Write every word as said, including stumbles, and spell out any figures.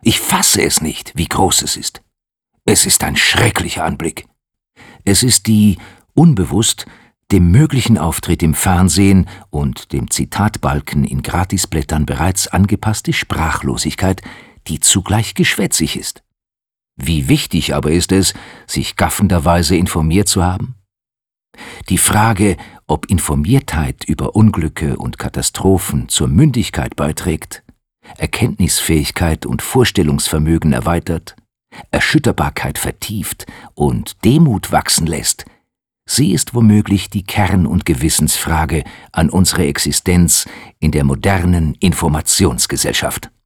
Ich fasse es nicht, wie groß es ist. Es ist ein schrecklicher Anblick. Es ist die, unbewusst, dem möglichen Auftritt im Fernsehen und dem Zitatbalken in Gratisblättern bereits angepasste Sprachlosigkeit, die zugleich geschwätzig ist. Wie wichtig aber ist es, sich gaffenderweise informiert zu haben? Die Frage, ob Informiertheit über Unglücke und Katastrophen zur Mündigkeit beiträgt, Erkenntnisfähigkeit und Vorstellungsvermögen erweitert, Erschütterbarkeit vertieft und Demut wachsen lässt, sie ist womöglich die Kern- und Gewissensfrage an unsere Existenz in der modernen Informationsgesellschaft.